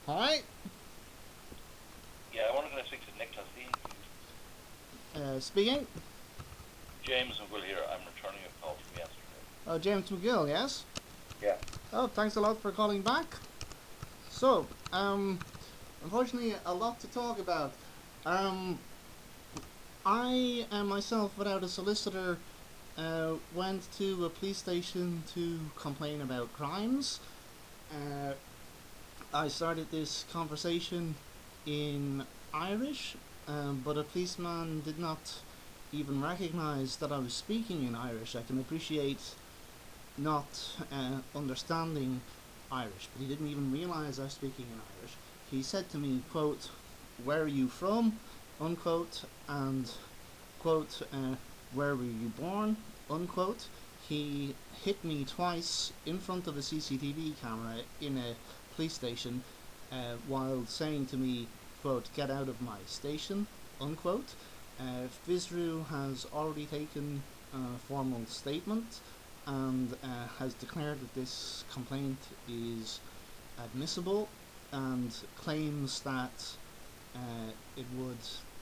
Hi. Yeah, I wanted to speak to Nicholas Dean, please. Speaking. James and Will here. I'm returning a call from yesterday. Oh, James McGill, yes? Yeah. Oh, thanks a lot for calling back. So, unfortunately, a lot to talk about. Um, I myself, without a solicitor, went to a police station to complain about crimes. Uh, I started this conversation in Irish, but a policeman did not even recognize that I was speaking in Irish. I can appreciate not understanding Irish, but he didn't even realize I was speaking in Irish. He said to me, quote, "Where are you from?" unquote, and quote, "Where were you born?" unquote. He hit me twice in front of a CCTV camera in a police station while saying to me, quote, "Get out of my station," unquote. FISRU has already taken a formal statement and has declared that this complaint is admissible and claims that it would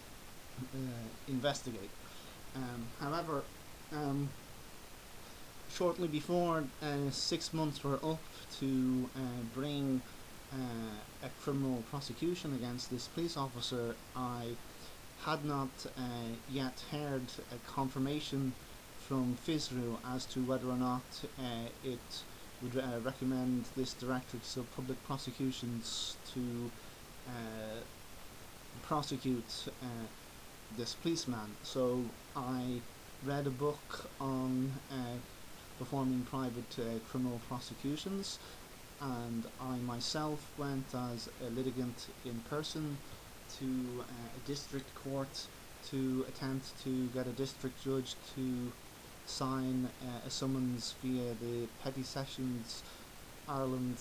investigate. However, um, shortly before 6 months were up to bring a criminal prosecution against this police officer, I had not yet heard a confirmation from FISRU as to whether or not it would recommend this Directorate of Public Prosecutions to uh, prosecute this policeman. So I read a book on performing private criminal prosecutions, and I myself went as a litigant in person to a district court to attempt to get a district judge to sign a summons via the Petty Sessions Ireland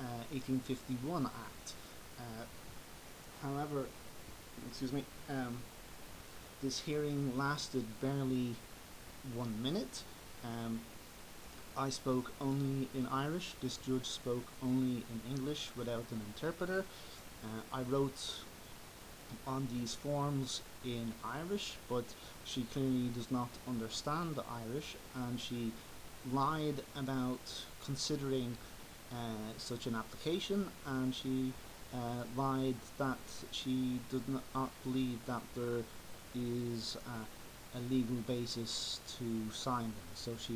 1851 Act. Uh, However, excuse me, this hearing lasted barely 1 minute. Um, I spoke only in Irish. This judge spoke only in English without an interpreter. I wrote on these forms in Irish, but she clearly does not understand Irish, and she lied about considering such an application, and she lied that she did not believe that there is a legal basis to sign them.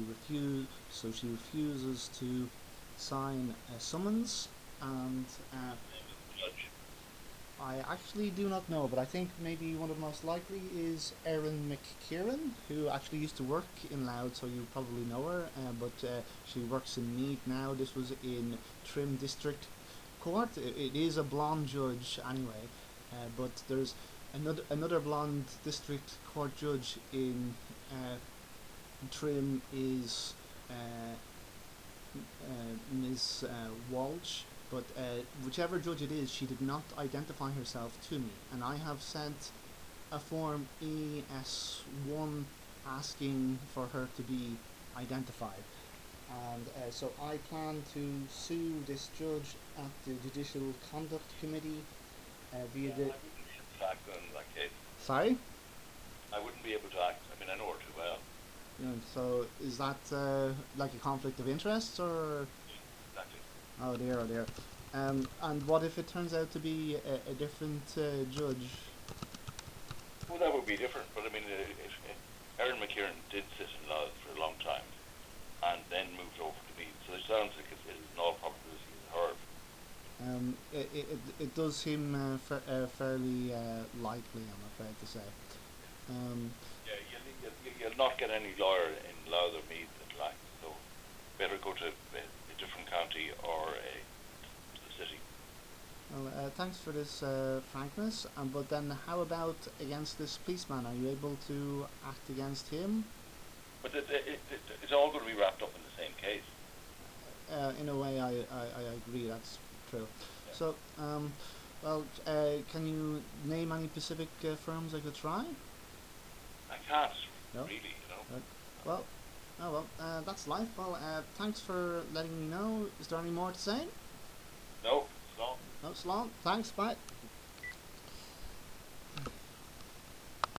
So she refuses to sign a summons, and Name of the judge. I actually do not know, but I think maybe one of the most likely is Erin McKieran, who actually used to work in Loud, so you probably know her, but she works in Meath now. This was in Trim District Court. It is a blonde judge anyway, but there's another blonde district court judge in Trim is Ms. Walsh, but whichever judge it is, she did not identify herself to me, and I have sent a form ES1 asking for her to be identified. And so I plan to sue this judge at the Judicial Conduct Committee via Yeah, the. I wouldn't be able to act in that case. Sorry? I wouldn't be able to act. I mean, I know her too well. So is that like a conflict of interest or? Yeah, exactly. Oh dear, oh dear. And what if it turns out to be a different judge? Well, that would be different. But I mean, Erin McKieran did sit in law for a long time and then moved over to me. So it sounds like it is in all probability is her. It does seem fairly likely, I'm afraid to say. Um, Yeah, you'll not get any lawyer in Louth or Meath that like. So better go to a different county or to the city. well, thanks for this frankness. But then, how about against this policeman? Are you able to act against him? But it's all going to be wrapped up in the same case. In a way, I agree. That's true. Yeah. So, well, can you name any specific firms I could try? I can't No. really, Uh, well, oh well, that's life. Well, thanks for letting me know. Is there any more to say? No, it's not. No. Slán, thanks, bye.